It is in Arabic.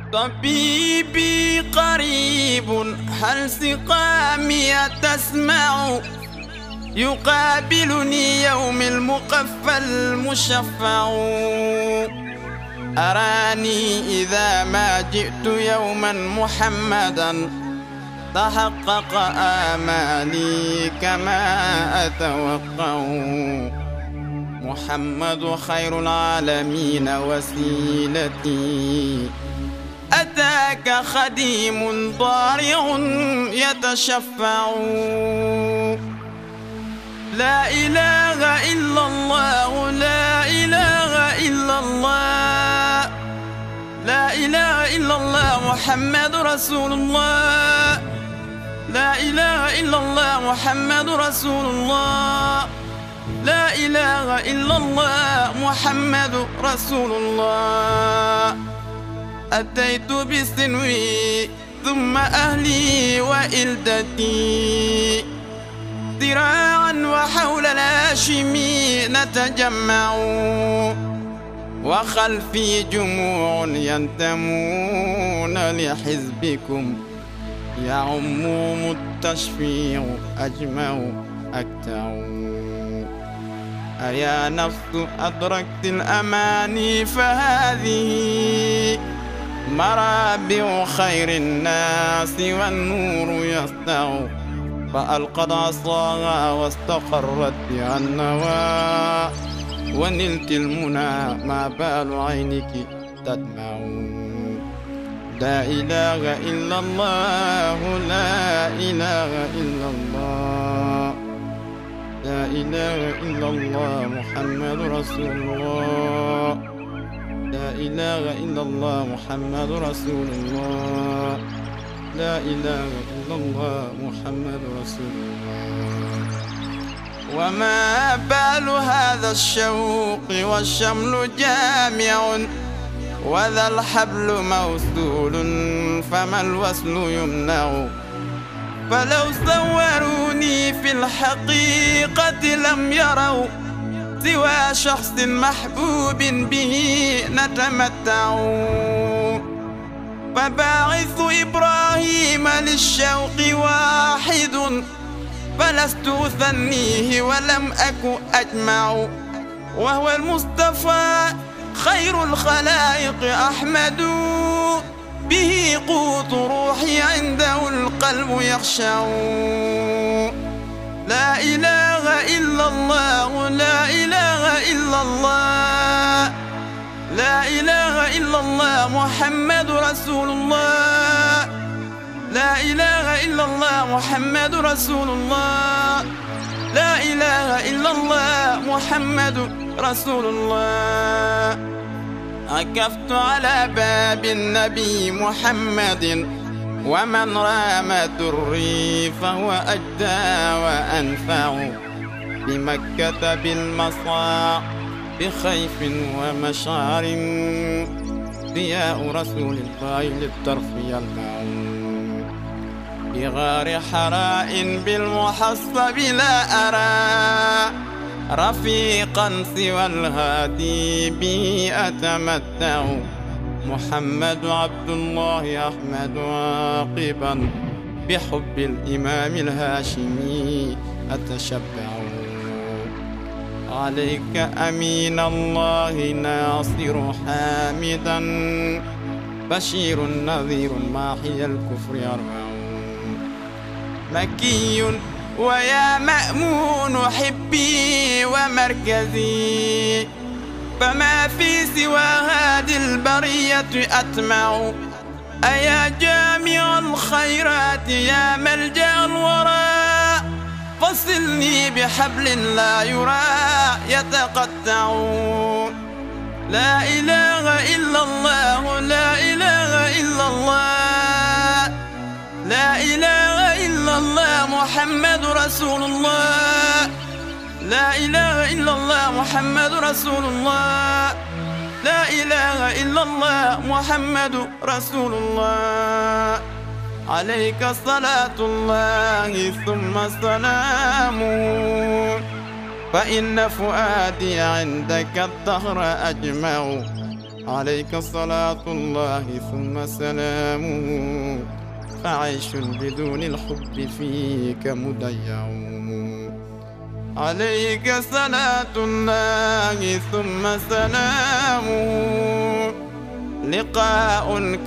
طبيبي قريب، هل سقامي تسمع؟ يقابلني يوم المقفى المشفع. أراني إذا ما جئت يوما محمدا تحقق آمالي كما أتوقع. محمد خير العالمين وسيلتي، أتاك خديم ضارع يتشفع. لا إله إلا الله، لا إله إلا الله، لا إله إلا الله محمد رسول الله، لا إله إلا الله محمد رسول الله، لا إله إلا الله محمد رسول الله. أتيت بسنوي ثم أهلي وإلدتي، ذراعا وحول الهاشمي نتجمع، وخلفي جموع ينتمون لحزبكم، يعمهم التشفيع أجمع أكتع. أيا نفس أدركت الأماني، فهذه مرابع خير الناس والنور يسطع. فألقت عصاها واستقرت بها النوى، ونلت المنى ما بال عينك تدمع. لا إله إلا الله، لا إله إلا الله، لا إله إلا الله محمد رسول الله، لا إله إلا الله محمد رسول الله، لا إله إلا الله محمد رسول الله. وما بال هذا الشوق والشمل جامع، وذا الحبل موصول فما الوصل يمنع. فلو صوروني في الحقيقة لم يروا سوى شخص محبوب به نتمتع. فباعث إبراهيم للشوق واحد، فلست أثنيه ولم أك أجمع. وهو المصطفى خير الخلائق أحمد، به قوت روحي عنده القلب يخشع. لا إله إلا الله، لا إله إلا الله، لا إله إلا الله محمد رسول الله، لا إله إلا الله محمد رسول الله، لا إله إلا الله محمد رسول الله. عكفت على باب النبي محمد، ومن رام دري فهو أجدى وأنفع. بمكة بالمصاع بخيف ومشعر، ضياء رسول الله للطرف يلمع. بغار حراء بالمحصب لا أرى رفيقا سوى الهادي به أتمتع. محمد عبد الله أحمد عاقبا، بحب الإمام الهاشمي أتشبع. عليك أمين الله ناصر حامدا، بشير نذير ماحي الكفر أربع. مكي ويا مأمون حبي ومركزي، فما في سوى هذه البرية أطمع. أيا جامع الخيرات يا ملجأ الورى، فصلني بحبل لا يرى يتقطع. لا إله إلا الله، لا إله إلا الله، لا إله إلا الله محمد رسول الله، لا إله إلا الله محمد رسول الله، لا إله إلا الله محمد رسول الله. عليك صلاة الله ثم سلامه، فإن فؤادي عندك الدهر أجمع. عليك صلاة الله ثم سلامه، فعيش بدون الحب فيك مضيع. عليك صلاة الله ثم سلامه، لقاء